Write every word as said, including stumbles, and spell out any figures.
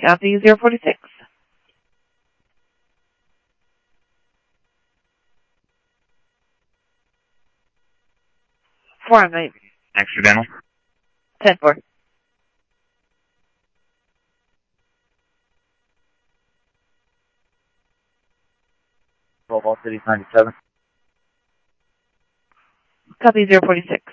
Copy zero forty-six. Four, mate. Accidental. ten four. twelve All Cities ninety-seven. Copy zero forty-six.